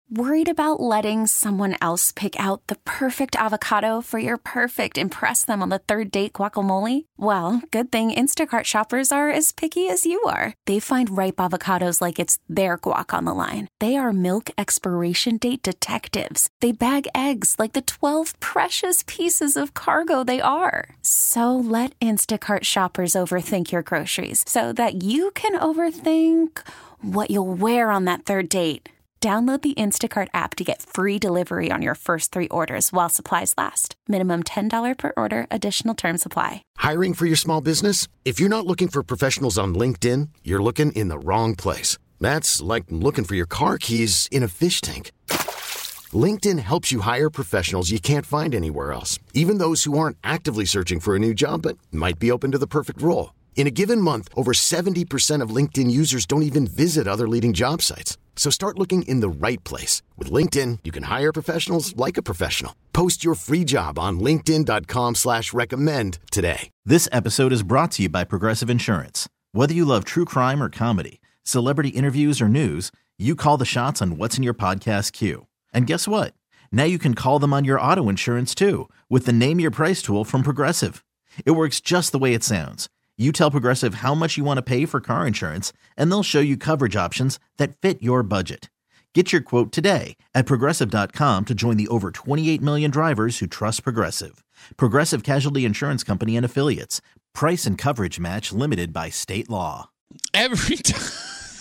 Worried about letting someone else pick out the perfect avocado for your perfect impress them on the third date guacamole? Well, good thing Instacart shoppers are as picky as you are. They find ripe avocados like it's their guac on the line. They are milk expiration date detectives. They bag eggs like the 12 precious pieces of cargo they are. So let Instacart shoppers overthink your groceries so that you can overthink what you'll wear on that third date. Download the Instacart app to get free delivery on your first 3 orders while supplies last. Minimum $10 per order. Additional terms apply. Hiring for your small business? If you're not looking for professionals on LinkedIn, you're looking in the wrong place. That's like looking for your car keys in a fish tank. LinkedIn helps you hire professionals you can't find anywhere else, even those who aren't actively searching for a new job but might be open to the perfect role. In a given month, over 70% of LinkedIn users don't even visit other leading job sites. So start looking in the right place. With LinkedIn, you can hire professionals like a professional. Post your free job on linkedin.com/recommend today. This episode is brought to you by Progressive Insurance. Whether you love true crime or comedy, celebrity interviews or news, you call the shots on what's in your podcast queue. And guess what? Now you can call them on your auto insurance too with the Name Your Price tool from Progressive. It works just the way it sounds. You tell Progressive how much you want to pay for car insurance, and they'll show you coverage options that fit your budget. Get your quote today at Progressive.com to join the over 28 million drivers who trust Progressive. Progressive Casualty Insurance Company and Affiliates. Price and coverage match limited by state law. Every time.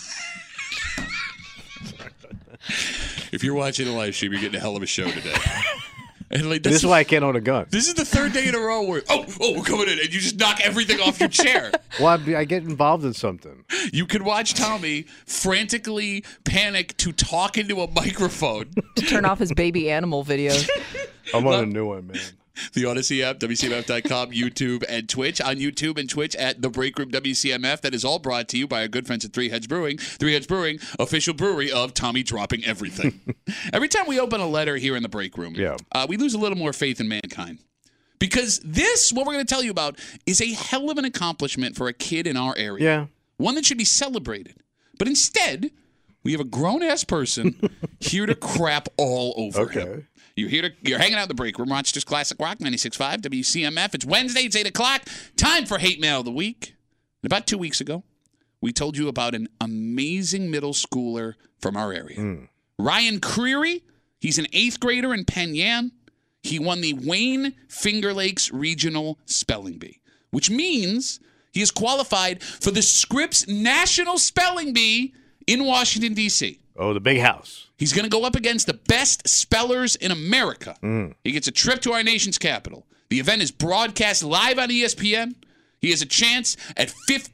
If you're watching the live stream, you're getting a hell of a show today. And like, this is why I can't own a gun. This is the third day in a row where, we're coming in, and you just knock everything off your chair. Well, I get involved in something. You can watch Tommy frantically panic to talk into a microphone. To turn off his baby animal videos. I'm on a new one, man. The Odyssey app, WCMF.com, YouTube, and Twitch. On YouTube and Twitch at The Break Room WCMF. That is all brought to you by our good friends at Three Heads Brewing. Three Heads Brewing, official brewery of Tommy Dropping Everything. Every time we open a letter here in The Break Room, we lose a little more faith in mankind. Because this, what we're going to tell you about, is a hell of an accomplishment for a kid in our area. Yeah. One that should be celebrated. But instead, we have a grown-ass person here to crap all over him. You're hanging out in the break room, Rochester's Classic Rock, 96.5, WCMF. It's Wednesday, it's 8 o'clock. Time for Hate Mail of the Week. And about 2 weeks ago, we told you about an amazing middle schooler from our area. Ryan Creary, he's an 8th grader in Penn Yan. He won the Wayne Finger Lakes Regional Spelling Bee, which means he is qualified for the Scripps National Spelling Bee in Washington, D.C. Oh, the big house. He's going to go up against the best spellers in America. He gets a trip to our nation's capital. The event is broadcast live on ESPN. He has a chance at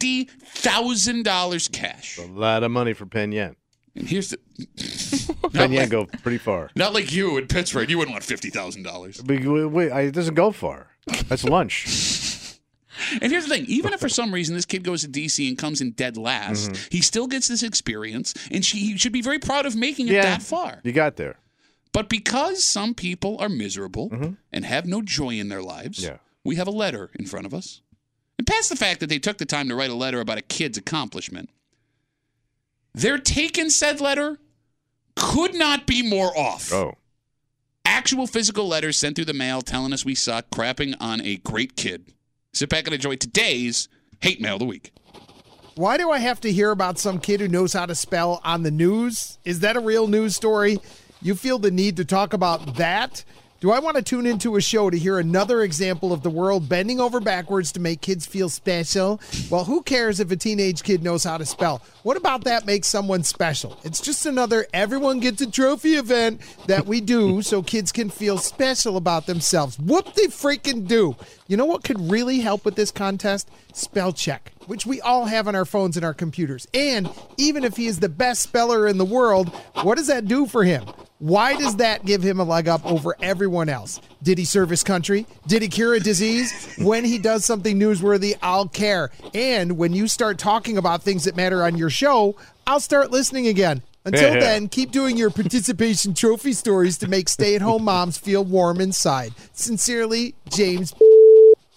$50,000 cash. A lot of money for Penn Yan. And here's the... Penn Yan go pretty far. Not like you in Pittsburgh. You wouldn't want $50,000. Wait, it doesn't go far. That's lunch. And here's the thing. Even if for some reason this kid goes to D.C. and comes in dead last, he still gets this experience, and he should be very proud of making it that far. You got there. But because some people are miserable and have no joy in their lives, we have a letter in front of us. And past the fact that they took the time to write a letter about a kid's accomplishment, their take in said letter could not be more off. Oh. Actual physical letters sent through the mail telling us we suck, crapping on a great kid. Sit back and enjoy today's Hate Mail of the Week. Why do I have to hear about some kid who knows how to spell on the news? Is that a real news story? You feel the need to talk about that? Do I want to tune into a show to hear another example of the world bending over backwards to make kids feel special? Well, who cares if a teenage kid knows how to spell? What about that makes someone special? It's just another everyone gets a trophy event that we do so kids can feel special about themselves. Whoop they freaking do. You know what could really help with this contest? Spell check, which we all have on our phones and our computers. And even if he is the best speller in the world, what does that do for him? Why does that give him a leg up over everyone else? Did he serve his country? Did he cure a disease? When he does something newsworthy, I'll care. And when you start talking about things that matter on your show, I'll start listening again. Until then, keep doing your participation trophy stories to make stay-at-home moms feel warm inside. Sincerely, James.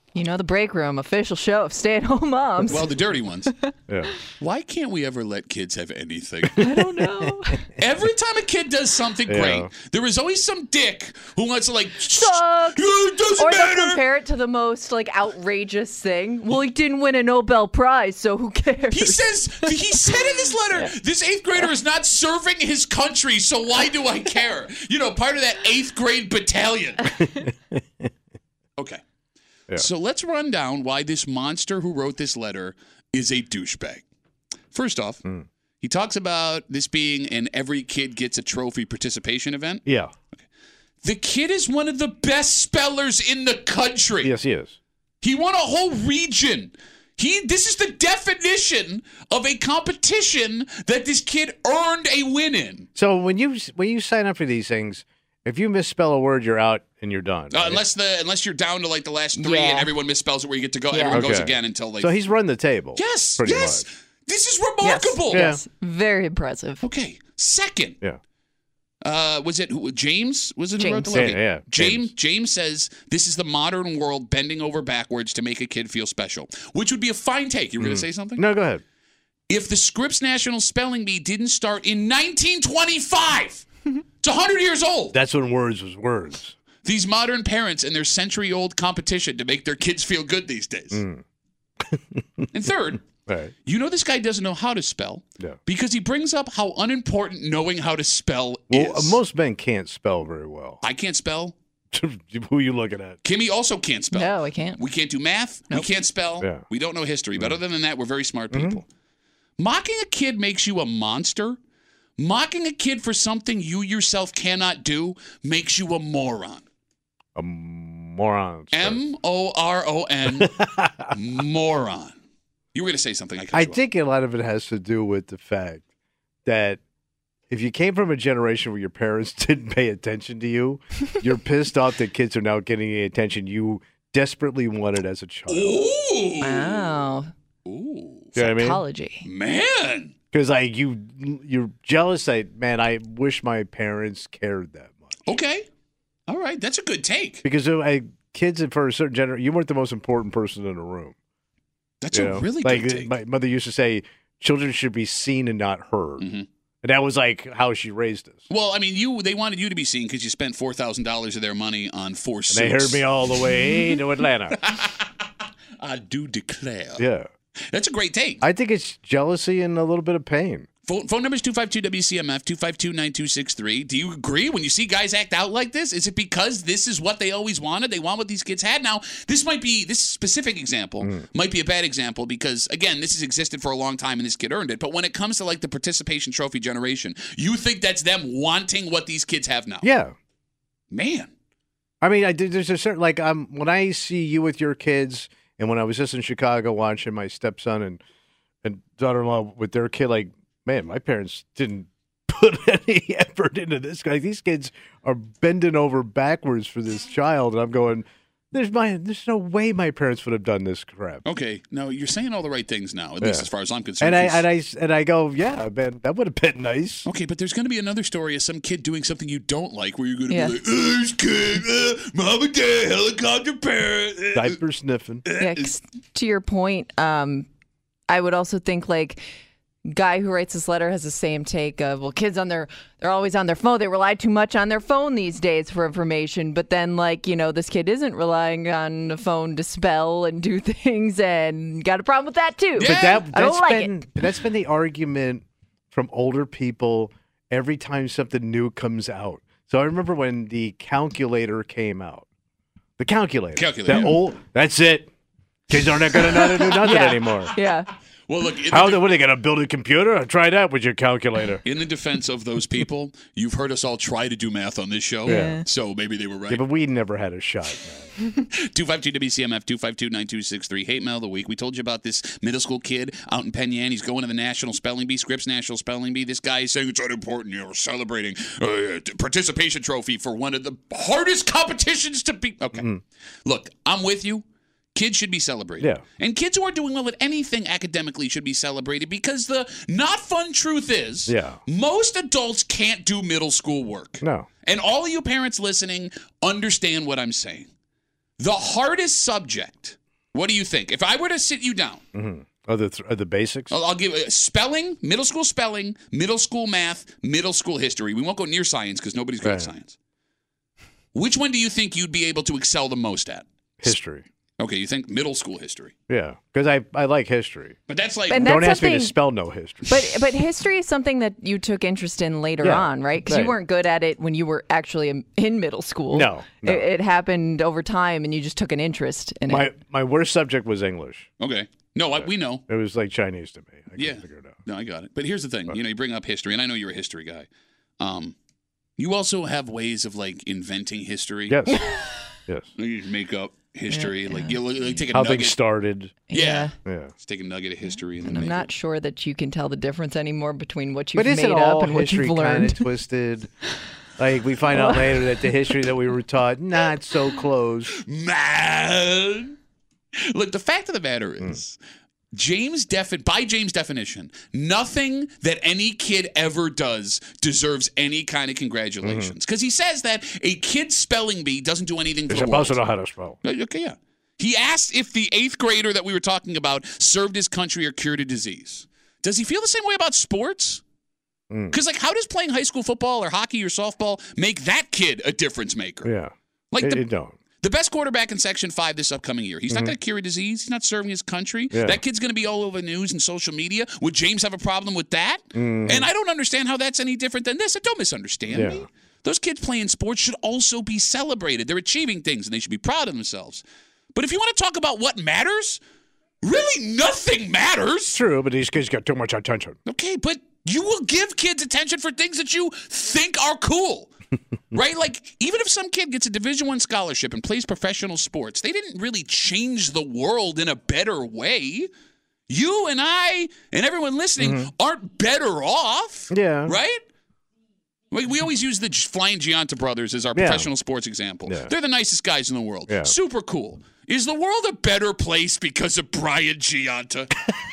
You know, the break room, official show of stay-at-home moms. Well, the dirty ones. Yeah. Why can't we ever let kids have anything? I don't know. Every time a kid does something great, there is always some dick who wants to Sucks. It doesn't Or matter. they'll compare it to the most outrageous thing. Well, he didn't win a Nobel Prize, so who cares? He said in his letter, this 8th grader is not serving his country, so why do I care? Part of that 8th grade battalion. Okay. Yeah. So let's run down why this monster who wrote this letter is a douchebag. First off, he talks about this being an every kid gets a trophy participation event. Yeah. The kid is one of the best spellers in the country. Yes, he is. He won a whole region. This is the definition of a competition that this kid earned a win in. So when you sign up for these things, if you misspell a word, you're out and you're done. Right? Unless you're down to the last 3 and everyone misspells it where you get to go. Yeah. Everyone goes again until they. So he's run the table. Yes. pretty Yes. much. This is remarkable. Yes. Very impressive. Okay. Second. Yeah. Was it James? Was it who wrote the James. letter? Yeah. James says this is the modern world bending over backwards to make a kid feel special, which would be a fine take. You were going to say something? No, go ahead. If the Scripps National Spelling Bee didn't start in 1925, it's 100 years old. That's when words was words. These modern parents and their century-old competition to make their kids feel good these days. And third, Right. this guy doesn't know how to spell Yeah. because he brings up how unimportant knowing how to spell Well, is. most men can't spell very well. I can't spell. Who are you looking at? Kimmy also can't spell. No, I can't. We can't do math. Nope. We can't spell. Yeah. We don't know history. But other than that, we're very smart people. Mocking a kid makes you a monster. Mocking a kid for something you yourself cannot do makes you a moron. A moron. sir. M-O-R-O-N. Moron. You were going to say something. I think a lot of it has to do with the fact that if you came from a generation where your parents didn't pay attention to you, you're pissed off that kids are now getting the attention you desperately wanted as a child. Ooh. Wow. Ooh. You know what I mean? Psychology. Man. Because you're jealous that, man, I wish my parents cared that much. Okay. All right. That's a good take. Because kids for a certain generation, you weren't the most important person in the room. That's You a know? really like good take. my mother used to say, children should be seen and not heard. Mhm. And that was how she raised us. Well, I mean, they wanted you to be seen because you spent $4,000 of their money on 4 suits. And they heard me all the way to Atlanta. I do declare. Yeah. That's a great take. I think it's jealousy and a little bit of pain. Phone number is 252-WCMF, 252-9263. Do you agree when you see guys act out like this? Is it because this is what they always wanted? They want what these kids had? Now, this specific example might be a bad example because, again, this has existed for a long time and this kid earned it. But when it comes to, the participation trophy generation, you think that's them wanting what these kids have now? Yeah. Man. I mean, there's a certain, when I see you with your kids and when I was just in Chicago watching my stepson and daughter-in-law with their kid, man, my parents didn't put any effort into this. These kids are bending over backwards for this child, and I'm going, there's no way my parents would have done this crap. Okay, no, you're saying all the right things now, at least as far as I'm concerned. And I go, yeah, man, that would have been nice. Okay, but there's going to be another story of some kid doing something you don't like, where you're going to be like, this kid, mom and dad, helicopter parent, diaper sniffing. Yeah, 'cause to your point, I would also think guy who writes this letter has the same take of, well, kids they're always on their phone. They rely too much on their phone these days for information. But then, this kid isn't relying on the phone to spell and do things and got a problem with that too. Yeah. But that's been the argument from older people every time something new comes out. So I remember when the calculator came out. The calculator. That's it. Kids aren't going to know how to do nothing anymore. Yeah. What Well, look, are they going to build a computer? Try that with your calculator. in the defense of those people, you've heard us all try to do math on this show, Yeah. so maybe they were right. Yeah, but we never had a shot, man. 252-WCMF, 252-9263. Hate Mail of the Week. We told you about this middle school kid out in Penn Yan. He's going to the National Spelling Bee, Scripps National Spelling Bee. This guy is saying it's unimportant. We're celebrating participation trophy for one of the hardest competitions to be. Okay. Look, I'm with you. Kids should be celebrated. Yeah. And kids who are doing well at anything academically should be celebrated because the not fun truth is most adults can't do middle school work. No. And all of you parents listening understand what I'm saying. The hardest subject What do you think? If I were to sit you down. Mm-hmm. Are the basics? I'll give spelling, middle school math, middle school history. We won't go near science because nobody's good at science. Which one do you think you'd be able to excel the most at? History. Okay, you think middle school history. Yeah, because I like history. But that's like... And don't ask me to spell no history. But history is something that you took interest in later on, right? Because you weren't good at it when you were actually in middle school. No. It happened over time, and you just took an interest in it. My worst subject was English. Okay. No, we know. It was like Chinese to me. I couldn't figure it out. No, I got it. But here's the thing. You bring up history, and I know you're a history guy. You also have ways of, like, inventing history. Yes. Yes. You just make up history. Yeah. Like, you take a how nugget. things started. Yeah. Just take a nugget of history. And I'm not sure that you can tell the difference anore between what but you've made up and what you've kind learned. of twisted. Like, we find out later that the history that we were taught, not so close. Man. Look, the fact of the matter is, by James' definition, nothing that any kid ever does deserves any kind of congratulations. Because he says that a kid's spelling bee doesn't do anything for the world. He's supposed to know how to spell. Okay, yeah. He asked if the 8th grader that we were talking about served his country or cured a disease. Does he feel the same way about sports? Because, like, how does playing high school football or hockey or softball make that kid a difference maker? Yeah. Like it don't. The best quarterback in Section 5 this upcoming year. He's not going to cure a disease. He's not serving his country. Yeah. That kid's going to be all over the news and social media. Would James have a problem with that? And I don't understand how that's any different than this. Don't misunderstand me. Those kids playing sports should also be celebrated. They're achieving things, and they should be proud of themselves. But if you want to talk about what matters, really nothing matters. True, but these kids get too much attention. Okay, but you will give kids attention for things that you think are cool. Right? Like, even if some kid gets a Division I scholarship and plays professional sports, they didn't really change the world in a better way. You and I and everyone listening aren't better off. Yeah. Right? We always use the Flying Gianta brothers as our professional sports example. Yeah. They're the nicest guys in the world. Yeah. Super cool. Is the world a better place because of Brian Gianta?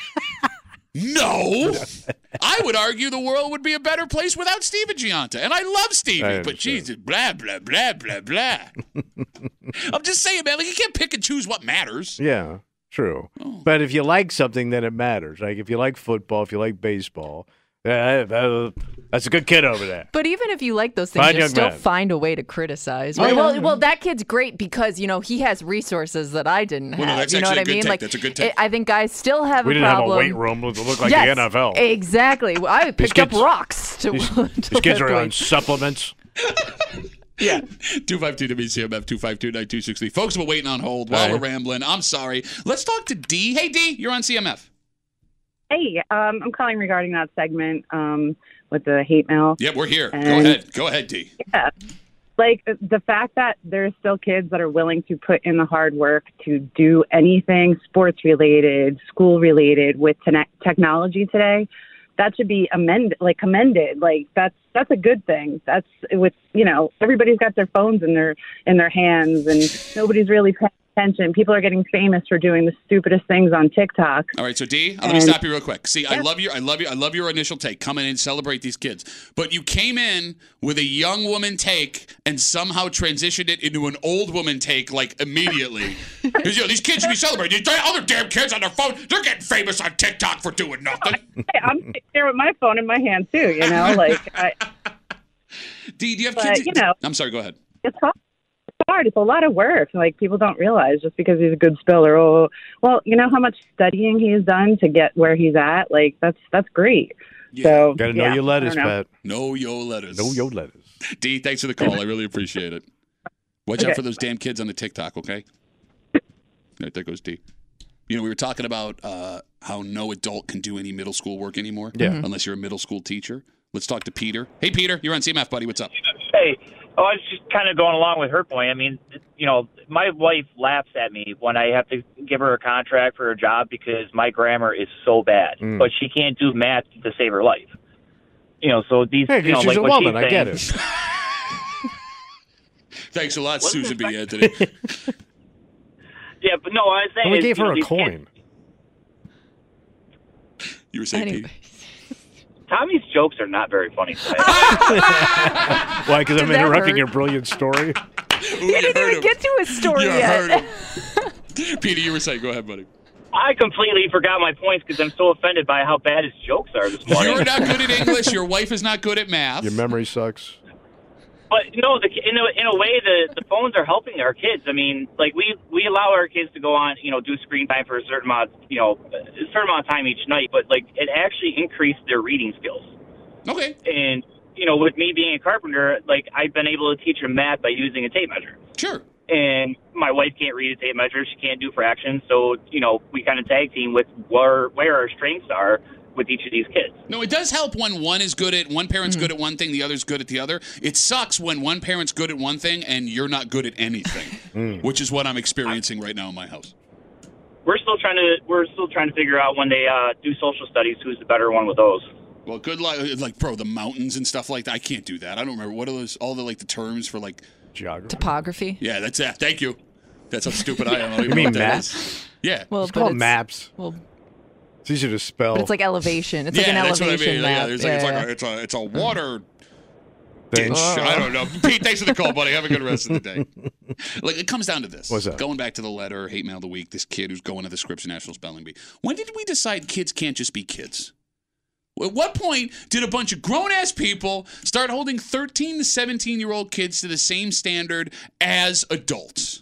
No. I would argue the world would be a better place without Steven Gianta. And I love Stevie, but Jesus, blah, blah, blah, blah, blah. I'm just saying, man, like, you can't pick and choose what matters. Yeah, true. Oh. But if you like something, then it matters. Like, if you like football, if you like baseball, that's a good kid over there. But even if you like those things, you still find a way to criticize. Right? Well, that kid's great because, he has resources that I didn't have. Well, no, that's you know what I mean? Take. That's a good take. I think guys still have we a problem. We didn't have a weight room that looked like the NFL. Exactly. I picked up rocks. These kids are on supplements. Yeah. 252-WCMF, 252-9263. Folks, we're waiting on hold while we're rambling. I'm sorry. Let's talk to D. Hey, D, you're on CMF. Hey, I'm calling regarding that segment with the hate mail. Yeah, we're here. Go ahead, D. Yeah. Like, the fact that there's still kids that are willing to put in the hard work to do anything sports-related, school-related with technology today, that should be commended. Like, that's a good thing. That's with, everybody's got their phones in their hands, and nobody's really paying attention. People are getting famous for doing the stupidest things on TikTok. All right, so D, let me stop you real quick. See, I love your initial take. Come in and celebrate these kids. But you came in with a young woman take and somehow transitioned it into an old woman take, like, immediately. Because, these kids should be celebrated. These other damn kids on their phone, they're getting famous on TikTok for doing nothing. I'm sitting there with my phone in my hand, too, D, do you have kids? I'm sorry, go ahead. It's hard. It's a lot of work. Like, people don't realize just because he's a good speller. Oh, well, you know how much studying he's done to get where he's at? Like, that's great. Yeah. So, gotta know your letters, Pat. Know your letters. Know your letters. D, thanks for the call. I really appreciate it. Watch out for those damn kids on the TikTok, okay? All right, there goes D. We were talking about how no adult can do any middle school work anymore unless you're a middle school teacher. Let's talk to Peter. Hey, Peter, you're on CMF, buddy. What's up? Hey. Oh, I was just kind of going along with her point. I mean, my wife laughs at me when I have to give her a contract for her job because my grammar is so bad. But she can't do math to save her life. So these, she's like a what woman. she's saying, I get it. Thanks a lot, Susan B. Anthony. Yeah, but no, I was saying we gave her a coin. You were saying, Pete? Tommy's jokes are not very funny today. Why? Because I'm interrupting your brilliant story? He didn't even get to his story yet. Peter, you were saying, go ahead, buddy. I completely forgot my points because I'm so offended by how bad his jokes are this morning. You're not good at English. Your wife is not good at math. Your memory sucks. But no, in a way, the phones are helping our kids. I mean, like we allow our kids to go on, do screen time for a certain amount, of time each night. But like, it actually increased their reading skills. Okay. And with me being a carpenter, like I've been able to teach them math by using a tape measure. Sure. And my wife can't read a tape measure; she can't do fractions. So we kind of tag team with where our strengths are with each of these kids. No, it does help when one parent's good at one thing, the other's good at the other. It sucks when one parent's good at one thing and you're not good at anything, which is what I'm experiencing right now in my house. We're still trying to figure out when they do social studies who's the better one with those. Well, good luck. Like, bro, the mountains and stuff like that. I can't do that. I don't remember what are those. All the the terms for geography, topography. Yeah, that's that. Thank you. That's how stupid I am. You mean maps? Yeah. Well, it's called maps. Well. It's easy to spell. But it's like elevation. It's like an elevation map. It's a water ditch. I don't know. Pete, thanks for the call, buddy. Have a good rest of the day. It comes down to this. What's that? Going back to the letter, hate mail of the week, this kid who's going to the Scripps National Spelling Bee. When did we decide kids can't just be kids? At what point did a bunch of grown-ass people start holding 13 to 17-year-old kids to the same standard as adults?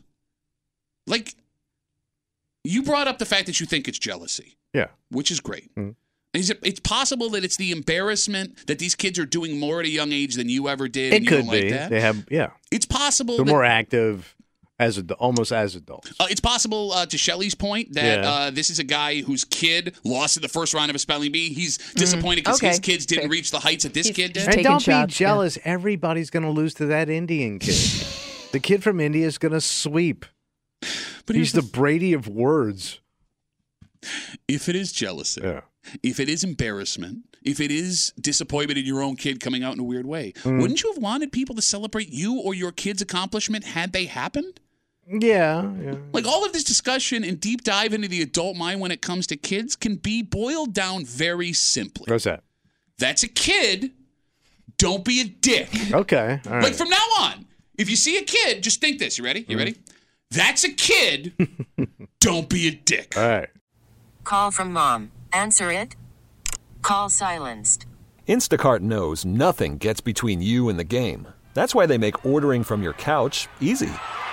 You brought up the fact that you think it's jealousy. Yeah. Which is great. Mm-hmm. It's possible that it's the embarrassment that these kids are doing more at a young age than you ever did. It and you could don't be. Like that. They have, yeah. It's possible. They're more active almost as adults. It's possible, to Shelley's point, that this is a guy whose kid lost in the first round of a spelling bee. He's disappointed because his kids didn't reach the heights that this kid did. And don't be jealous. Yeah. Everybody's going to lose to that Indian kid. The kid from India is going to sweep. But he's the Brady of words. If it is jealousy, if it is embarrassment, if it is disappointment in your own kid coming out in a weird way, wouldn't you have wanted people to celebrate you or your kid's accomplishment had they happened? Yeah. All of this discussion and deep dive into the adult mind when it comes to kids can be boiled down very simply. What's that? That's a kid. Don't be a dick. Okay. All right. From now on, if you see a kid, just think this. You ready? You ready? That's a kid. Don't be a dick. All right. Call from mom. Answer it. Call silenced. Instacart knows nothing gets between you and the game. That's why they make ordering from your couch easy.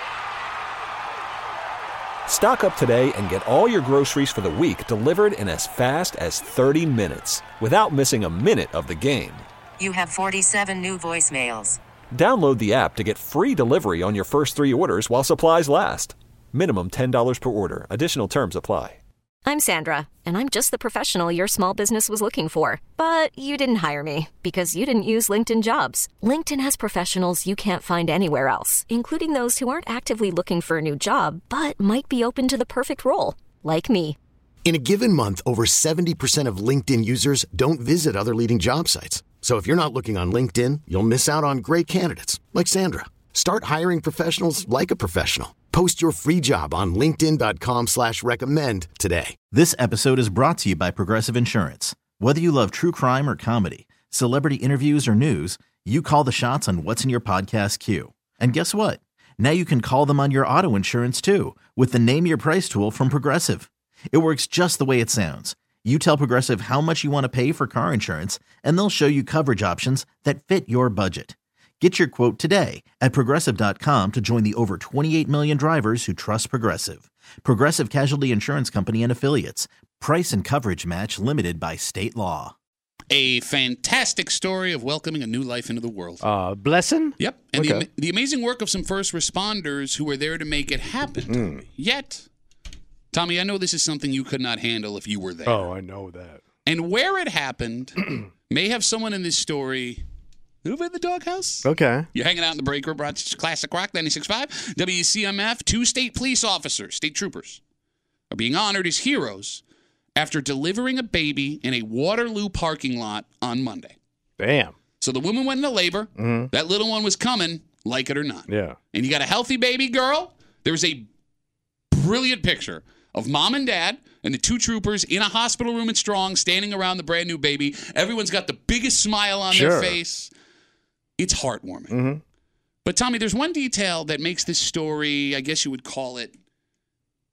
Stock up today and get all your groceries for the week delivered in as fast as 30 minutes without missing a minute of the game. You have 47 new voicemails. Download the app to get free delivery on your first 3 orders while supplies last. Minimum $10 per order. Additional terms apply. I'm Sandra, and I'm just the professional your small business was looking for. But you didn't hire me because you didn't use LinkedIn Jobs. LinkedIn has professionals you can't find anywhere else, including those who aren't actively looking for a new job, but might be open to the perfect role, like me. In a given month, over 70% of LinkedIn users don't visit other leading job sites. So if you're not looking on LinkedIn, you'll miss out on great candidates like Sandra. Start hiring professionals like a professional. Post your free job on linkedin.com/recommend today. This episode is brought to you by Progressive Insurance. Whether you love true crime or comedy, celebrity interviews or news, you call the shots on what's in your podcast queue. And guess what? Now you can call them on your auto insurance too with the Name Your Price tool from Progressive. It works just the way it sounds. You tell Progressive how much you want to pay for car insurance, and they'll show you coverage options that fit your budget. Get your quote today at Progressive.com to join the over 28 million drivers who trust Progressive. Progressive Casualty Insurance Company and Affiliates. Price and coverage match limited by state law. A fantastic story of welcoming a new life into the world. Blessing? Yep. And Okay. the amazing work of some first responders who were there to make it happen. Yet, Tommy, I know this is something you could not handle if you were there. Oh, I know that. And where it happened may have someone in this story over in the doghouse. Okay. You're hanging out in the break room, Classic Rock 96.5. WCMF, 2 state police officers, state troopers, are being honored as heroes after delivering a baby in a Waterloo parking lot on Monday. Damn. So the woman went into labor. That little one was coming, like it or not. Yeah. And you got a healthy baby girl. There's a brilliant picture of mom and dad and the 2 troopers in a hospital room at Strong standing around the brand new baby. Everyone's got the biggest smile on their face. It's heartwarming. But Tommy, there's one detail that makes this story, I guess you would call it,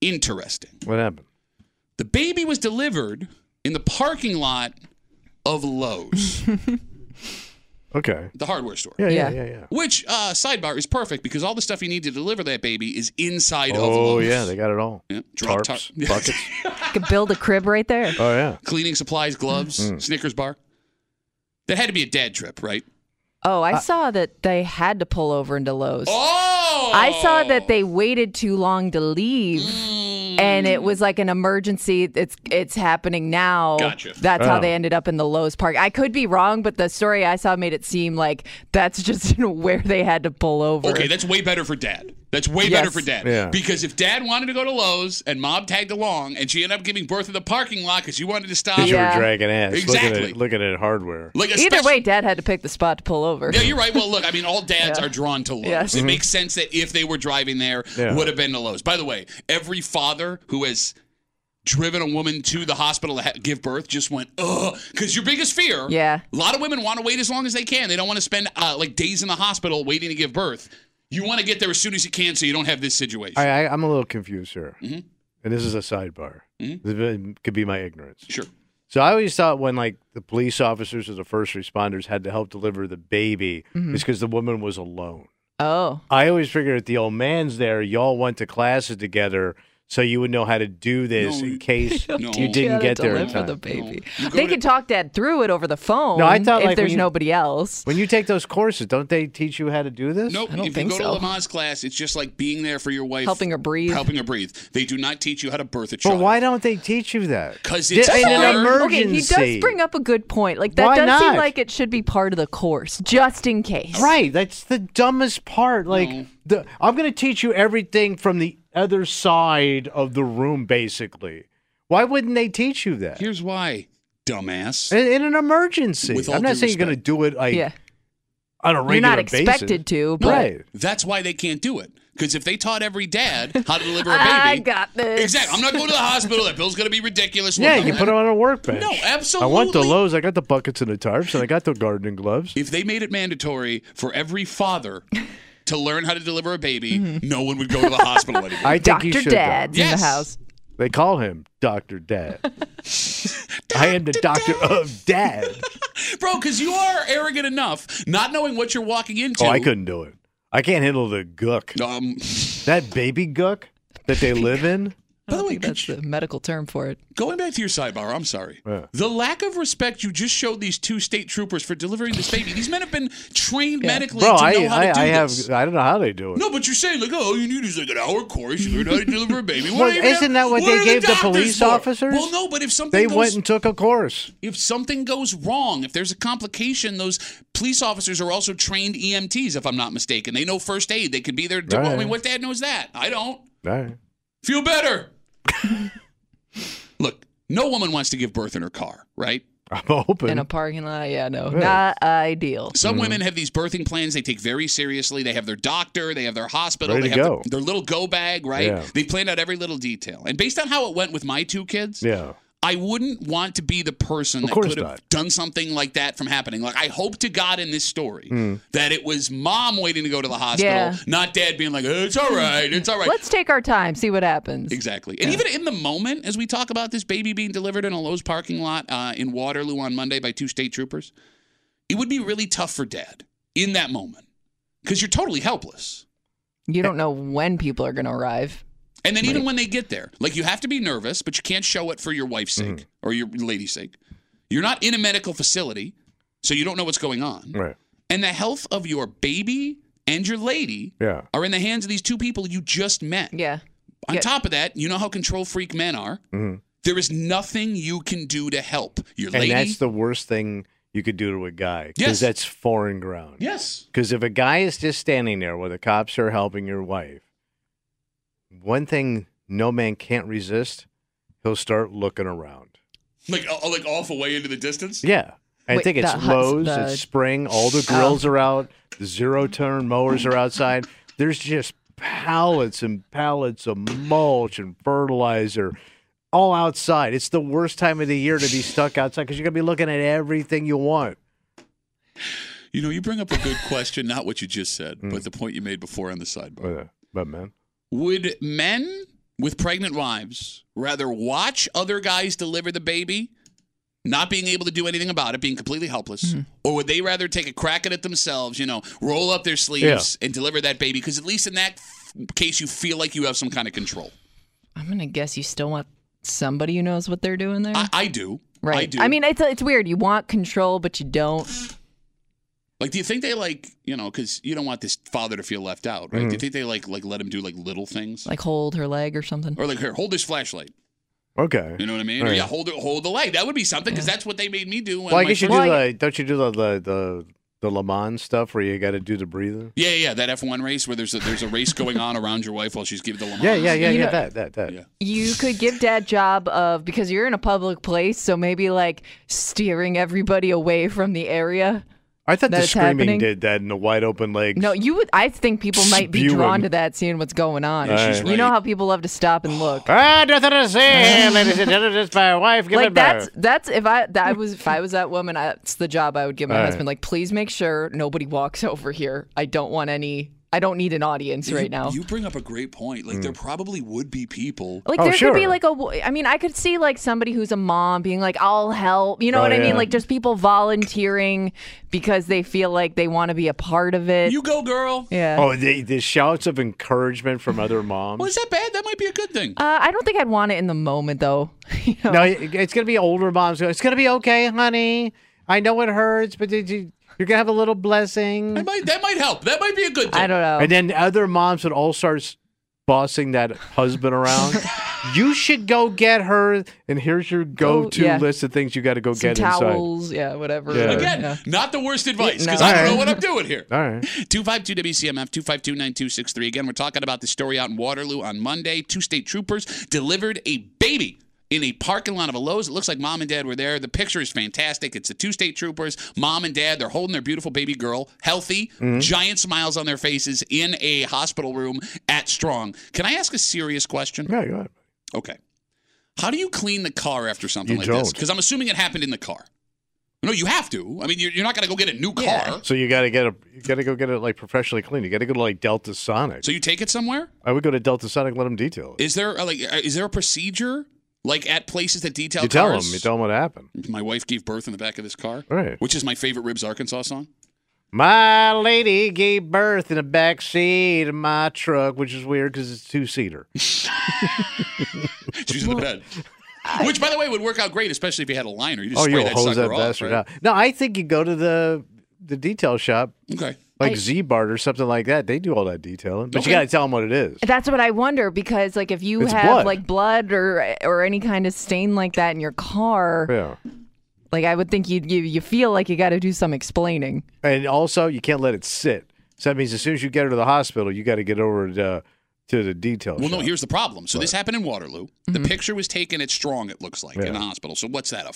interesting. What happened? The baby was delivered in the parking lot of Lowe's. Okay. The hardware store. Yeah. Which, sidebar, is perfect because all the stuff you need to deliver that baby is inside of Oh, Lowe's. yeah, they got it all. Yeah. Tarps, buckets. You could build a crib right there. Oh, yeah. Cleaning supplies, gloves, Snickers bar. That had to be a dad trip, right? Oh, I saw that they had to pull over into Lowe's. Oh! I saw that they waited too long to leave. And it was like an emergency. It's happening now. Gotcha. That's how they ended up in the Lowe's park. I could be wrong, but the story I saw made it seem like that's just where they had to pull over. Okay, that's way better for Dad. That's way better for Dad. Yeah. Because if Dad wanted to go to Lowe's and Mom tagged along and she ended up giving birth in the parking lot because you wanted to stop. Because you were Yeah. dragging ass. Exactly. Looking at hardware. Like Either way, Dad had to pick the spot to pull over. Yeah, you're right. Well, look, I mean, all dads Yeah. are drawn to Lowe's. Yes. It makes sense that if they were driving there, would have been to Lowe's. By the way, every father who has driven a woman to the hospital to give birth just went, ugh, because your biggest fear. Yeah. A lot of women want to wait as long as they can. They don't want to spend like days in the hospital waiting to give birth. You want to get there as soon as you can so you don't have this situation. I'm a little confused here. Mm-hmm. And this is a sidebar. This could be my ignorance. Sure. So I always thought when like the police officers or the first responders had to help deliver the baby, it's because the woman was alone. Oh. I always figured if the old man's there, y'all went to classes together, so you would know how to do this in case you didn't get there in time. The baby. They could talk Dad through it over the phone. No, I thought, if like, there's when you- nobody else. When you take those courses, don't they teach you how to do this? Nope. I don't If think you go so. to Lama's class, it's just like being there for your wife. Helping her breathe. Helping her breathe. They do not teach you how to birth a But child. why don't they teach you that? Because it's in hard. an emergency. Okay, he does bring up a good point. Like that Why does seem not? like it should be part of the course, just in case. Right, that's the dumbest part. Like, I'm going to teach you everything from the other side of the room, basically. Why wouldn't they teach you that? Here's why, dumbass. In an emergency. With all I'm not due saying you're going to do it like Yeah. on a regular You're not basis. expected to, but Right. That's why they can't do it. Because if they taught every dad how to deliver a baby. I got this. Exactly. I'm not going to the hospital. That bill's going to be ridiculous. Yeah, Look, you put it on a workbench. No, absolutely. I went to Lowe's. I got the buckets and the tarps, and I got the gardening gloves. If they made it mandatory for every father to learn how to deliver a baby, no one would go to the hospital anymore. I think you Dr. should. Dad's though. in Yes. the house. They call him Dr. Dad. I am the doctor of dad. Bro, because you are arrogant enough, not knowing what you're walking into. Oh, I couldn't do it. I can't handle the gook. That baby gook that they live in. I don't think that's the medical term for it. Going back to your sidebar, I'm sorry. Yeah. The lack of respect you just showed these two state troopers for delivering this baby. These men have been trained medically Bro, to know how to do this. I don't know how they do it. No, but you're saying, like, all you need is like an hour course. You learn how to deliver a baby. Well, isn't that what they are gave the doctors police for? officers? Well, no, but if something They goes, went and took a course. if something goes wrong, if there's a complication, those police officers are also trained EMTs, if I'm not mistaken. They know first aid. They could be there. I mean, Right. what dad knows that? I don't. All right. Feel better. Look, no woman wants to give birth in her car, right? I'm open. In a parking lot, not ideal. Some women have these birthing plans they take very seriously. They have their doctor, they have their hospital, Ready they to have go. their little go bag, right? Yeah. They planned out every little detail. And based on how it went with my two kids, Yeah. I wouldn't want to be the person Of that course could have not. done something like that from happening. Like, I hope to God in this story Hmm. that it was mom waiting to go to the hospital, Yeah. not dad being like, it's all right, it's all right. Let's take our time, see what happens. Exactly. And even in the moment, as we talk about this baby being delivered in a Lowe's parking lot in Waterloo on Monday by two state troopers, it would be really tough for dad in that moment because you're totally helpless. You don't know when people are going to arrive. And then even when they get there, like, you have to be nervous, but you can't show it for your wife's sake or your lady's sake. You're not in a medical facility, so you don't know what's going on. Right. And the health of your baby and your lady Yeah. are in the hands of these two people you just met. Yeah. On top of that, you know how control freak men are. There is nothing you can do to help your lady. And that's the worst thing you could do to a guy. Yes. Because that's foreign ground. Yes. Because if a guy is just standing there while the cops are helping your wife, one thing no man can't resist, he'll start looking around. Like off away into the distance? Yeah. I Wait, think it's the huts- Lowe's, the- it's spring, all the grills are out, the zero-turn mowers are outside. There's just pallets and pallets of mulch and fertilizer all outside. It's the worst time of the year to be stuck outside because you're going to be looking at everything you want. You know, you bring up a good question, not what you just said, but the point you made before on the sidebar. But man, Would men with pregnant wives rather watch other guys deliver the baby, not being able to do anything about it, being completely helpless, or would they rather take a crack at it themselves, roll up their sleeves and deliver that baby? Because at least in that case, you feel like you have some kind of control. I'm going to guess you still want somebody who knows what they're doing there. I do. Right. I do. I mean, it's weird. You want control, but you don't. Like, do you think they because you don't want this father to feel left out, right? Do you think they like let him do like little things? Like hold her leg or something? Or like, here, hold this flashlight. Okay. You know what I mean? Right. Or yeah, hold the leg. That would be something because that's what they made me do. Well, I guess don't you do the Le Mans stuff where you got to do the breathing? Yeah, that F1 race where there's a race going on around your wife while she's giving the Le Mans. Yeah, that. Yeah. You could give Dad job of, because you're in a public place, so maybe like steering everybody away from the area. I thought the screaming happening. did that in the wide open legs. No, I think people might be drawn to that, seeing what's going on. Yeah, she's You know right. how people love to stop and look. Nothing to say, ladies and gentlemen. Just my wife. Give it back. That's if I was that woman, that's the job I would give my husband. Like, please make sure nobody walks over here. I don't need an audience right now. You bring up a great point. Like, there probably would be people. Like, there could be like I could see like somebody who's a mom being like, I'll help. You know what I mean? Like, just people volunteering because they feel like they want to be a part of it. You go, girl. Yeah. Oh, the shouts of encouragement from other moms. Well, is that bad? That might be a good thing. I don't think I'd want it in the moment, though. No, it's going to be older moms going, it's going to be okay, honey. I know it hurts, but you're going to have a little blessing. That might help. That might be a good thing. I don't know. And then other moms would all start bossing that husband around. You should go get her, and here's your go-to list of things you got to go get towels, inside. whatever. Yeah. Again, not the worst advice, because No. I don't know what I'm doing here. All right. 252-WCMF, 252-9263. Again, we're talking about the story out in Waterloo on Monday. 2 state troopers delivered a baby in a parking lot of a Lowe's. It looks like mom and dad were there. The picture is fantastic. It's the 2 state troopers, mom and dad. They're holding their beautiful baby girl, healthy, giant smiles on their faces in a hospital room at Strong. Can I ask a serious question? Yeah, go ahead. Okay. How do you clean the car after something You like this? don't. Because I'm assuming it happened in the car. No, you have to. I mean, you're not going to go get a new car. So you got to go get it like professionally cleaned. You got to go to like Delta Sonic. So you take it somewhere? I would go to Delta Sonic, let them detail it. Is there a procedure like at places that detail You tell cars? them. You tell them what happened. My wife gave birth in the back of this car, Right. which is my favorite Ribs Arkansas song. My lady gave birth in the back seat of my truck, which is weird because it's 2-seater. She's in the bed. Which, by the way, would work out great, especially if you had a liner. You just Oh, spray you'll that hose sucker that off, bastard right? out. No, I think you go to the detail shop, Okay. like Z-Bart or something like that. They do all that detailing, but Okay. you got to tell them what it is. That's what I wonder, because like if you It's have blood. like blood or any kind of stain like that in your car, Yeah. like I would think you feel like you got to do some explaining. And also, you can't let it sit. So that means as soon as you get her to the hospital, you got to get over to the detail Well, shop. no, here's the problem. So this happened in Waterloo. The Mm-hmm. picture was taken at Strong, it looks like, in Yeah. the hospital. So what's that, a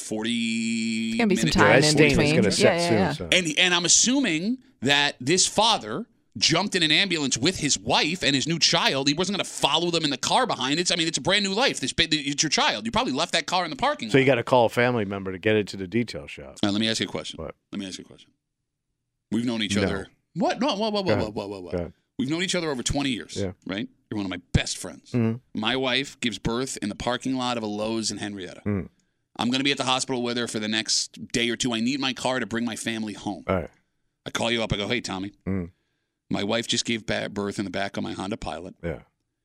40 It's gonna be some minute time that in stain is between. going to set Yeah. soon. So. And I'm assuming that this father jumped in an ambulance with his wife and his new child. He wasn't going to follow them in the car behind. It's a brand new life. It's your child. You probably left that car in the parking lot. So you got to call a family member to get it to the detail shop. Now, let me ask you a question. What? Let me ask you a question. We've known each No. other. What? No, what? Go ahead. We've known each other over 20 years, Yeah. right? You're one of my best friends. Mhm. My wife gives birth in the parking lot of a Lowe's in Henrietta. Mm. I'm going to be at the hospital with her for the next day or two. I need my car to bring my family home. All right. I call you up. I go, hey, Tommy, my wife just gave birth in the back of my Honda Pilot. Yeah.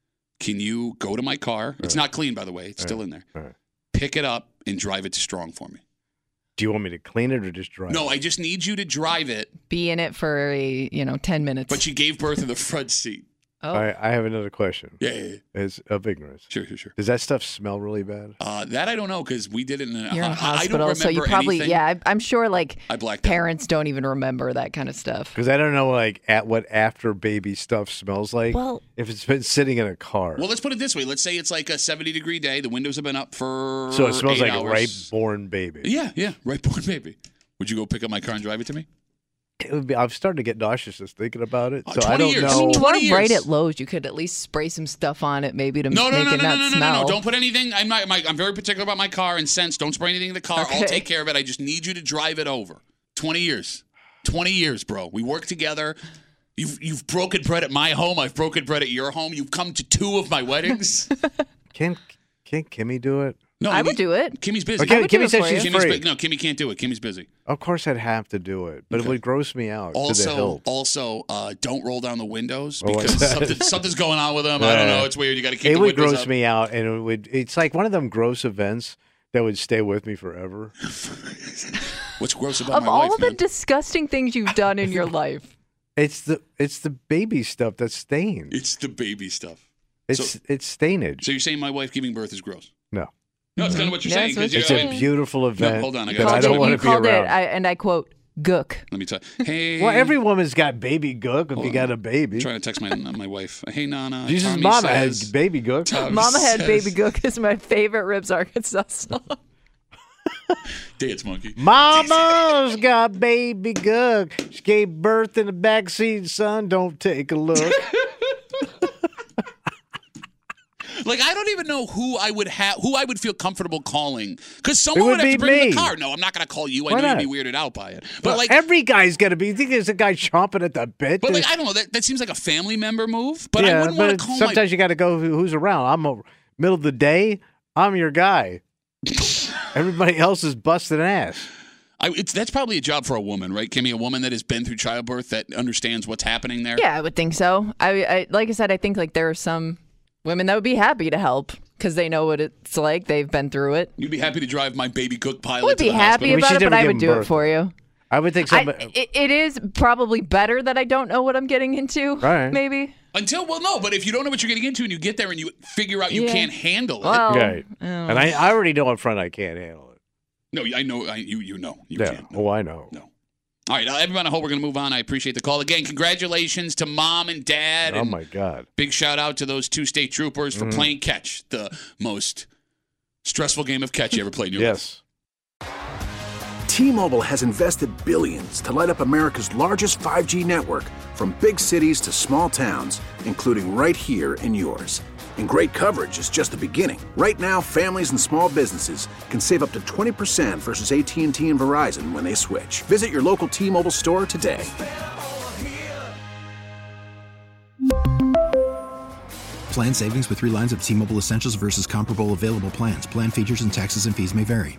Can you go to my car? It's not clean, by the way. It's still in there. All right. Pick it up and drive it to Strong for me. Do you want me to clean it or just drive No, it? I just need you to drive it. Be in it for 10 minutes. But she gave birth in the front seat. Oh. All right, I have another question. Yeah. It's of ignorance. Sure. Does that stuff smell really bad? That I don't know because we did it in a You're in a I don't hospital, remember so you probably anything. I'm sure like I blacked out. parents don't even remember that kind of stuff. Because I don't know like at what after baby stuff smells like. Well- if it's been sitting in a car. Well, let's put it this way. Let's say it's like a 70-degree day. The windows have been up for So it smells 8 like hours. a right born baby. Yeah, right born baby. Would you go pick up my car and drive it to me? It would be, I'm starting to get nauseous just thinking about it. So 20 I don't years. know. I mean, you 20 are years. right at Lowe's. You could at least spray some stuff on it, maybe to No, make it not smell. no. Don't put anything. I'm very particular about my car and scents. Don't spray anything in the car. I'll Okay. take care of it. I just need you to drive it over. 20 years. 20 years, bro. We work together. You've broken bread at my home. I've broken bread at your home. You've come to 2 of my weddings. Can't Kimmy do it? No, I would do it. Kimmy's busy. Okay, Kimmy says she's free. No, Kimmy can't do it. Kimmy's busy. Of course, I'd have to do it, but it would gross me out. to the hilt. Also, don't roll down the windows because something's going on with them. I don't know. It's weird. You got to keep the windows windows up. It would gross up. me out, and it's like one of them gross events that would stay with me forever. What's gross about Of my all wife, the man? disgusting things you've done in your life, It's the baby stuff that's stained. It's the baby stuff. It's stainage. So you're saying my wife giving birth is gross? No. No, it's kind of what you're saying. It's a beautiful event. No, hold on. that I don't want to be called around. it, and I quote, gook. Let me tell you. Hey. Well, every woman's got baby gook if you got a baby. I'm trying to text my wife. Hey, Nana. Jesus' Tommy mama says, has baby gook. Tommy Mama had says- baby gook is my favorite Ribs Arkansas song. Dance monkey. Mama's got baby gook. She gave birth in the backseat, son. Don't take a look. Like, I don't even know who I would feel comfortable calling. Because someone would would have be to bring me. the car. No, I'm not going to call you. I Why know not? you'd be weirded out by it. But Well, like, every guy's got to be. You think there's a guy chomping at the bit? but like, I don't know. That seems like a family member move. But I yeah, wouldn't want but to call sometimes you got to go who's around. Middle of the day, I'm your guy. Everybody else is busting ass. That's probably a job for a woman, right, Kimmy? A woman that has been through childbirth that understands what's happening there. Yeah, I would think so. I like I said, I think like there are some women that would be happy to help because they know what it's like. They've been through it. You'd be happy to drive my baby cook pilot. I would to be the happy hospital. about it, but I give would him do it birth. for you. I would think somebody. It is probably better that I don't know what I'm getting into. Right. Maybe. But if you don't know what you're getting into and you get there and you figure out you Yeah. can't handle it. Well, Right. And I already know up front I can't handle it. No, I know. You know. You Yeah. can't. Oh, I know. No. All right, everyone, I hope we're going to move on. I appreciate the call. Again, congratulations to Mom and Dad. Oh, and my God. big shout out to those 2 state troopers for playing catch, the most stressful game of catch you ever played in your life. Yes. T-Mobile has invested billions to light up America's largest 5G network, from big cities to small towns, including right here in yours. And great coverage is just the beginning. Right now, families and small businesses can save up to 20% versus AT&T and Verizon when they switch. Visit your local T-Mobile store today. Plan savings with 3 lines of T-Mobile Essentials versus comparable available plans. Plan features and taxes and fees may vary.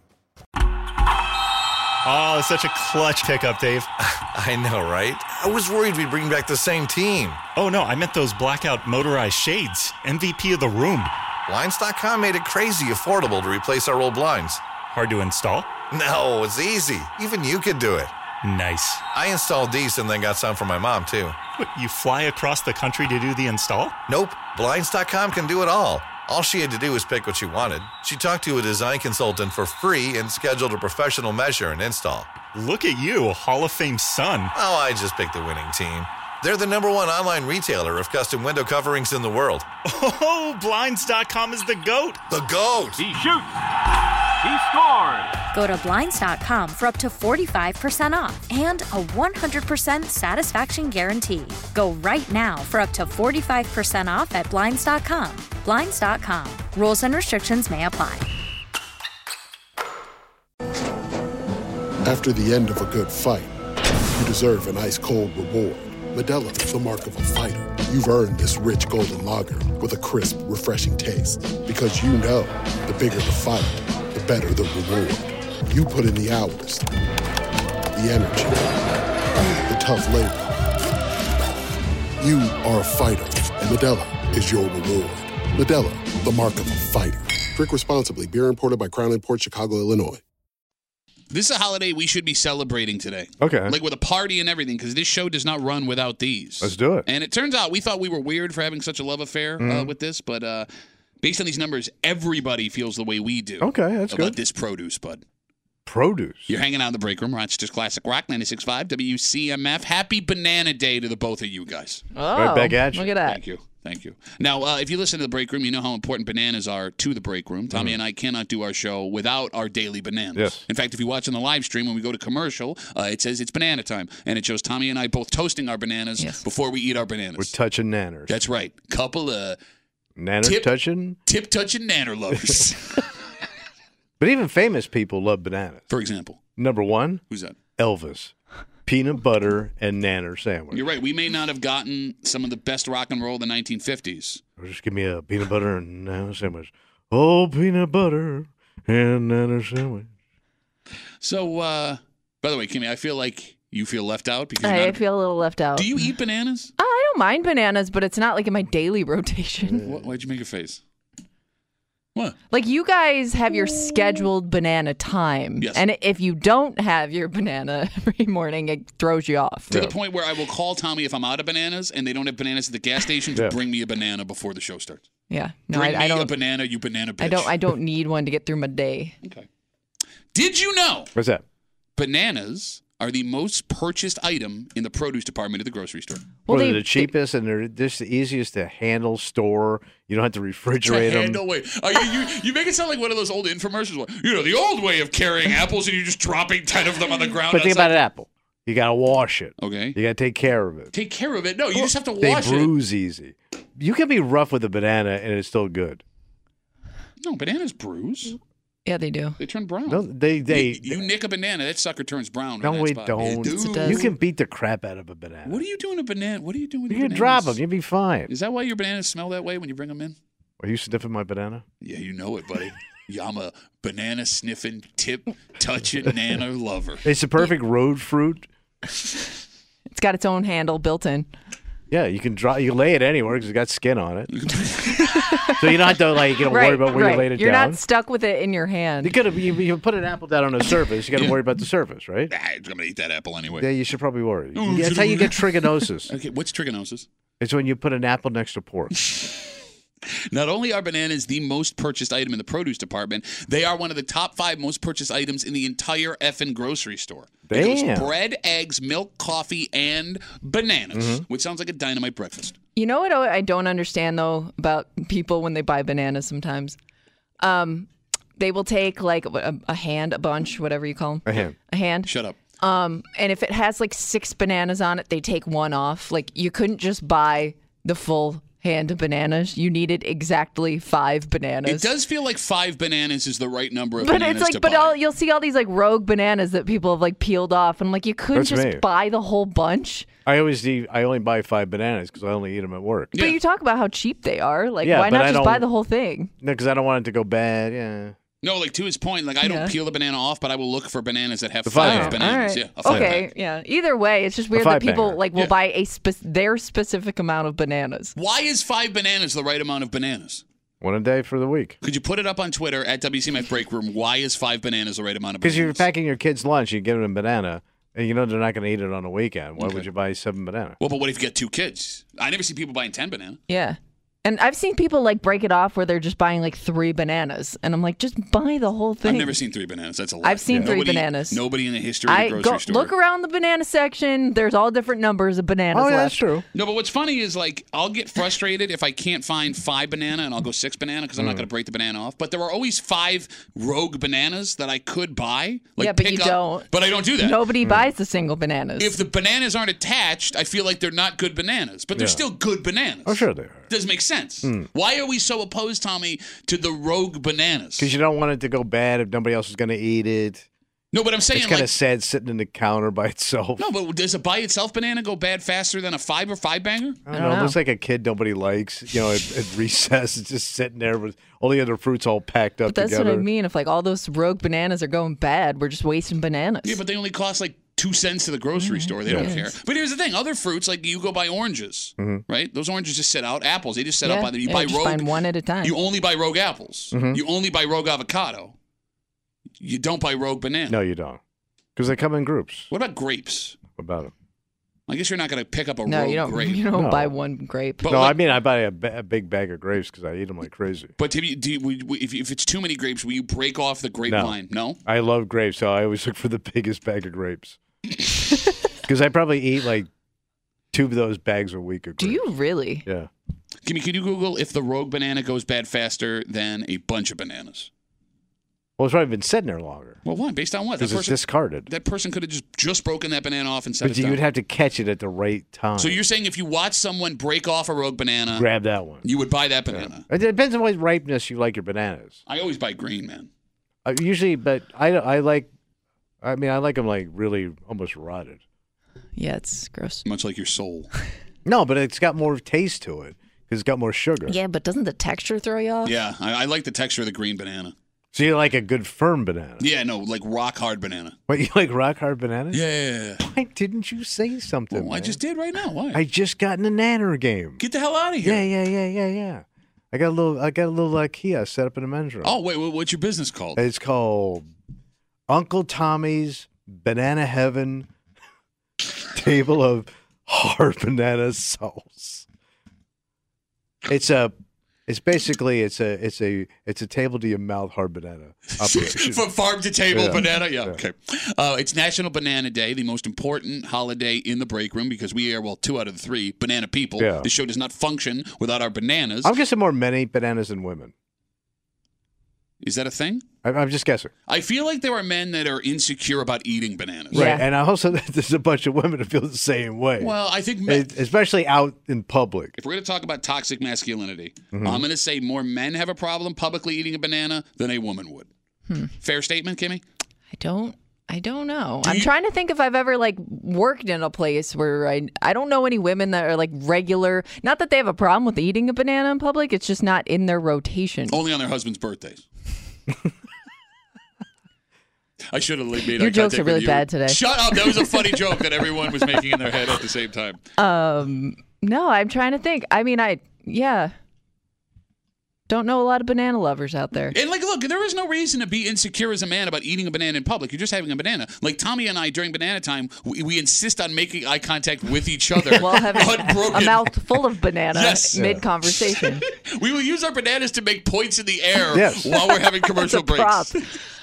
Oh, it's such a clutch pickup, Dave. I know, right? I was worried we'd bring back the same team. Oh, no, I meant those blackout motorized shades. MVP of the room. Blinds.com made it crazy affordable to replace our old blinds. Hard to install? No, it's easy. Even you could do it. Nice. I installed these and then got some for my mom, too. What, you fly across the country to do the install? Nope. Blinds.com can do it all. All she had to do was pick what she wanted. She talked to a design consultant for free and scheduled a professional measure and install. Look at you, Hall of Fame son. Oh, I just picked the winning team. They're the #1 online retailer of custom window coverings in the world. Oh, Blinds.com is the GOAT. The GOAT! He shoots. He scores. Go to Blinds.com for up to 45% off and a 100% satisfaction guarantee. Go right now for up to 45% off at Blinds.com. Blinds.com. Rules and restrictions may apply. After the end of a good fight, you deserve an ice-cold reward. Modelo is the mark of a fighter. You've earned this rich golden lager with a crisp, refreshing taste. Because you know, the bigger the fight, the better the reward. You put in the hours, the energy, the tough labor. You are a fighter, and Modelo is your reward. Modelo, the mark of a fighter. Drink responsibly. Beer imported by Crown Imports, Chicago, Illinois. This is a holiday we should be celebrating today. Okay. Like with a party and everything, because this show does not run without these. Let's do it. And it turns out we thought we were weird for having such a love affair with this, but based on these numbers, everybody feels the way we do. Okay, that's about good. this produce, bud. Produce. You're hanging out in the break room. Rochester's Classic Rock 96.5 WCMF. Happy Banana Day to the both of you guys. Oh, Right back at you. look at that. Thank you. Thank you. Now, if you listen to the break room, you know how important bananas are to the break room. Tommy and I cannot do our show without our daily bananas. Yes. In fact, if you watch on the live stream, when we go to commercial, it says it's banana time. And it shows Tommy and I both toasting our bananas before we eat our bananas. We're touching nanners. That's right. Couple of Nanners touching? tip-touching nanner lovers. But even famous people love bananas. For example. Number 1. Who's that? Elvis. peanut butter and nanner sandwich. You're right. We may not have gotten some of the best rock and roll of the 1950s. Or just give me a peanut butter and nanner sandwich. Oh, peanut butter and nanner sandwich. So, by the way, Kimmy, I feel like you feel left out because I feel a little left out. Do you eat bananas? I don't mind bananas, but it's not like in my daily rotation. Why'd you make a face? What? Like you guys have your scheduled banana time. Yes. And if you don't have your banana every morning, it throws you off. To the point where I will call Tommy if I'm out of bananas and they don't have bananas at the gas station to bring me a banana before the show starts. Yeah. No, bring I me don't. a banana, you banana bitch. I don't need one to get through my day. Okay. Did you know? What's that? Bananas are the most purchased item in the produce department of the grocery store. Well, they're the cheapest and they're just the easiest to handle, store. You don't have to refrigerate them. Wait. You make it sound like one of those old infomercials. The old way of carrying apples and you're just dropping 10 of them on the ground. But think about an apple. You got to wash it. Okay. You got to take care of it. Take care of it? No, you just have to They wash it. bruise easy. You can be rough with a banana and it's still good. No, bananas bruise. Yeah, they do. They turn brown. No, you nick a banana, that sucker turns brown. No, we spot. don't. You can beat the crap out of a banana. What are you doing with a banana? What are you doing with You your can bananas? drop them. You'll be fine. Is that why your bananas smell that way when you bring them in? Are you sniffing my banana? Yeah, you know it, buddy. Yeah, I'm a banana sniffing, tip touching nana lover. It's the perfect road fruit. It's got its own handle built in. Yeah, you can lay it anywhere because it's got skin on it. So you don't have to worry about where you laid it You're down. not stuck with it in your hand. You put an apple down on a surface. You got to worry about the surface, right? I'm going to eat that apple anyway. Yeah, you should probably worry. That's how you get trichinosis. Okay, what's trichinosis? It's when you put an apple next to pork. Not only are bananas the most purchased item in the produce department, they are one of the top 5 most purchased items in the entire effing grocery store. Damn. It goes bread, eggs, milk, coffee, and bananas, which sounds like a dynamite breakfast. You know what I don't understand, though, about people when they buy bananas sometimes? They will take like a hand, a bunch, whatever you call them. A hand. Shut up. And if it has like 6 bananas on it, they take one off. Like you couldn't just buy the full hand of bananas. You needed exactly 5 bananas. It does feel like 5 bananas is the right number of but bananas it's like, to but buy. you'll see all these like rogue bananas that people have like peeled off, and I'm like, you couldn't That's just me. buy the whole bunch. I only buy 5 bananas because I only eat them at work. But you talk about how cheap they are. Like, Yeah, why but not I just buy don't- the whole thing? No, because I don't want it to go bad. Yeah. No, like to his point, like I don't Yeah. peel the banana off, but I will look for bananas that have The 5 5 bananas. All right. Yeah, a 5 Okay. pack. Yeah. Either way, it's just weird A that people 5-banger. like will Yeah. buy their specific amount of bananas. Why is 5 bananas the right amount of bananas? One a day for the week. Could you put it up on Twitter at WCMF Break Room? Why is 5 bananas the right amount of Because bananas? you're packing your kids' lunch, you give them a banana, and you know they're not going to eat it on the weekend. Why Okay. would you buy 7 bananas? Well, but what if you get 2 kids? I never see people buying 10 bananas. Yeah. And I've seen people like break it off where they're just buying like 3 bananas, and I'm like, just buy the whole thing. I've never seen 3 bananas. That's a lot. I've seen 3 bananas. Nobody in the history of the grocery store. Look around the banana section. There's all different numbers of bananas Oh, yeah, left. that's true. No, but what's funny is like I'll get frustrated if I can't find 5 banana and I'll go 6 banana because I'm not going to break the banana off. But there are always 5 rogue bananas that I could buy. Like Yeah, but pick you up, don't. But I don't do that. Nobody buys the single bananas. If the bananas aren't attached, I feel like they're not good bananas. But they're Yeah. still good bananas. Oh, sure they are. Doesn't make sense. Why are we so opposed, Tommy, to the rogue bananas? Because you don't want it to go bad if nobody else is going to eat it. No, but I'm saying It's kind like of sad sitting in the counter by itself. no, but does a by itself banana go bad faster than a 5 or 5 banger? I don't know. It looks like a kid nobody likes. At recess, it's just sitting there with all the other fruits all packed up But that's together. what I mean. If like all those rogue bananas are going bad, we're just wasting bananas. Yeah, but they only cost like 2 cents to the grocery store. They don't care. But here's the thing: other fruits, like you go buy oranges, right? Those oranges just sit out. Apples, they just sit out by the. You buy just rogue. find one at a time. You only buy rogue apples. You only buy rogue avocado. You don't buy rogue banana. No, you don't. Because they come in groups. What about grapes? What about them? I guess you're not going to pick up a No, rogue you don't. grape. You don't No. buy one grape. But No, like- I mean, I buy a big bag of grapes because I eat them like crazy. But if it's too many grapes, will you break off the grapevine? No. I love grapes, so I always look for the biggest bag of grapes. Because I probably eat like 2 of those bags a week of grapes. Do you really? Yeah. Can you Google if the rogue banana goes bad faster than a bunch of bananas? Well, it's probably been sitting there longer. Well, why? Based on what? Because it's discarded. That person could have just broken that banana off and set But it you down. would have to catch it at the right time. So you're saying if you watch someone break off a rogue banana, grab that one. you would buy that banana? It depends on what ripeness you like your bananas. I always buy green, man. Usually, but I like them like really almost rotted. Yeah, it's gross. Much like your soul. No, but it's got more taste to it because it's got more sugar. Yeah, but doesn't the texture throw you off? Yeah, I like the texture of the green banana. So you like a good firm banana? Yeah, no, like rock hard banana. What, you like rock hard bananas? Yeah. Why didn't you say something? Well, I just did right now. Why? I just got in a nanner game. Get the hell out of here. Yeah. I got a little kiosk set up in a men's room. Oh, wait, what's your business called? It's called Uncle Tommy's Banana Heaven Table of Hard Banana Sauce. It's basically a table to your mouth hard banana operation. From farm to table banana? Yeah, okay. It's National Banana Day, the most important holiday in the break room because we are, 2 out of the 3 banana people. Yeah. The show does not function without our bananas. I'm guessing more many bananas than women. Is that a thing? I'm just guessing. I feel like there are men that are insecure about eating bananas. Right, and I also there's a bunch of women that feel the same way. Well, I think especially out in public. If we're going to talk about toxic masculinity, I'm going to say more men have a problem publicly eating a banana than a woman would. Fair statement, Kimmy? I don't know. I'm trying to think if I've ever worked in a place where I don't know any women that are regular. Not that they have a problem with eating a banana in public. It's just not in their rotation. Only on their husband's birthdays. I should have made your jokes are really bad today. Shut up! That was a funny joke that everyone was making in their head at the same time. No, I'm trying to think. I mean, don't know a lot of banana lovers out there. And look, there is no reason to be insecure as a man about eating a banana in public. You're just having a banana. Like Tommy and I during banana time, we insist on making eye contact with each other. While having a mouth full of banana mid-conversation. We will use our bananas to make points in the air while we're having commercial breaks.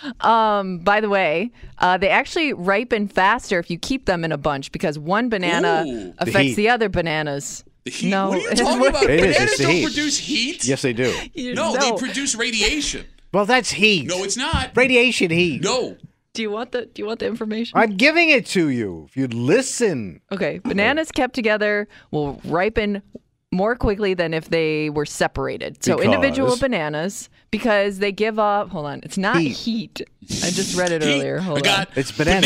By the way, they actually ripen faster if you keep them in a bunch because one banana affects the other bananas. Heat? No, what are you talking about? Bananas don't produce heat. Yes, they do. No, they produce radiation. Well, that's heat. No, it's not. Radiation heat. No. Do you want the information? I'm giving it to you. If you'd listen. Okay, bananas kept together will ripen more quickly than if they were separated. So individual bananas, because they give off. Hold on, it's not heat. I just read it earlier. Hold on. It's banana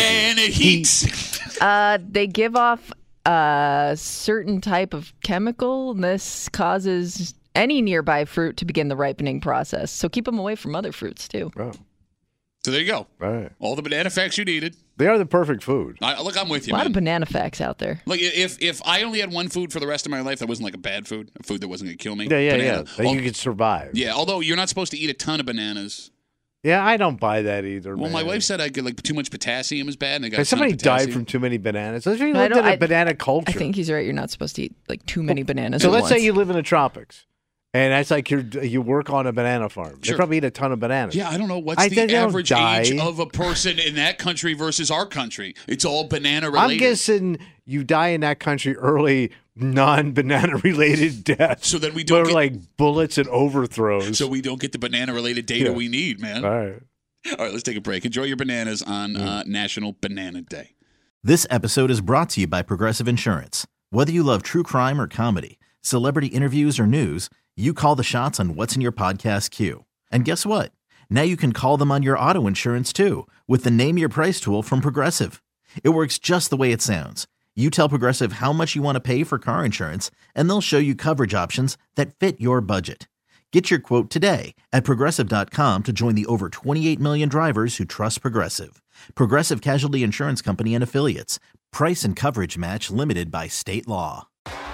heat. They give off a certain type of chemical. This causes any nearby fruit to begin the ripening process. So keep them away from other fruits too. Oh. So there you go. All right. All the banana facts you needed. They are the perfect food. Look, I'm with you, A lot of banana facts out there. Like, if I only had one food for the rest of my life that wasn't like a bad food, a food that wasn't going to kill me. Yeah. That you could survive. Yeah, although you're not supposed to eat a ton of bananas. Yeah, I don't buy that either. Well, my wife said I get too much potassium is bad. And somebody died from too many bananas. Let's say you lived in a banana culture. I think he's right. You're not supposed to eat too many bananas. So let's say you live in the tropics, and that's like you work on a banana farm. They probably eat a ton of bananas. Yeah, I don't know what's the average age of a person in that country versus our country. It's all banana related. I'm guessing you die in that country early, non-banana related deaths. So then we don't get like bullets and overthrows. So we don't get the banana related data we need, man. All right, let's take a break. Enjoy your bananas on National Banana Day. This episode is brought to you by Progressive Insurance. Whether you love true crime or comedy, celebrity interviews or news, you call the shots on what's in your podcast queue. And guess what? Now you can call them on your auto insurance too with the Name Your Price tool from Progressive. It works just the way it sounds. You tell Progressive how much you want to pay for car insurance, and they'll show you coverage options that fit your budget. Get your quote today at Progressive.com to join the over 28 million drivers who trust Progressive. Progressive Casualty Insurance Company and Affiliates. Price and coverage match limited by state law.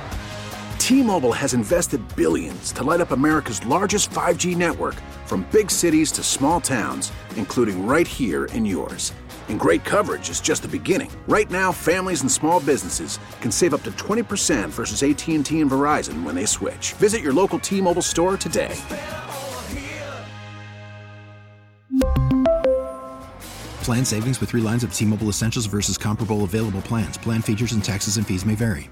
T-Mobile has invested billions to light up America's largest 5G network, from big cities to small towns, including right here in yours. And great coverage is just the beginning. Right now, families and small businesses can save up to 20% versus AT&T and Verizon when they switch. Visit your local T-Mobile store today. Plan savings with 3 lines of T-Mobile Essentials versus comparable available plans. Plan features and taxes and fees may vary.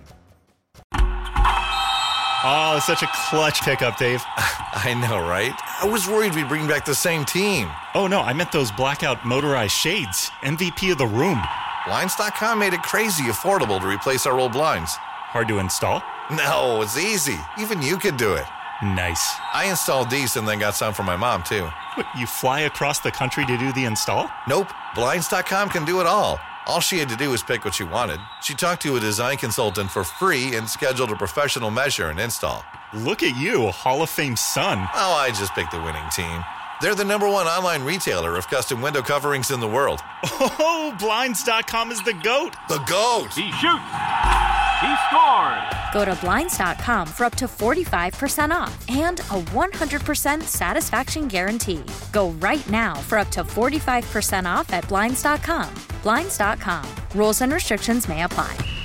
Oh, such a clutch pickup, Dave. I know, right? I was worried we'd bring back the same team. Oh, no, I meant those blackout motorized shades. MVP of the room. Blinds.com made it crazy affordable to replace our old blinds. Hard to install? No, it's easy. Even you could do it. Nice. I installed these and then got some for my mom, too. What, you fly across the country to do the install? Nope. Blinds.com can do it all. All she had to do was pick what she wanted. She talked to a design consultant for free and scheduled a professional measure and install. Look at you, a Hall of Fame son. Oh, I just picked the winning team. They're the #1 online retailer of custom window coverings in the world. Oh, Blinds.com is the GOAT. The GOAT. He shoots. He scores. Go to Blinds.com for up to 45% off and a 100% satisfaction guarantee. Go right now for up to 45% off at Blinds.com. Blinds.com. Rules and restrictions may apply.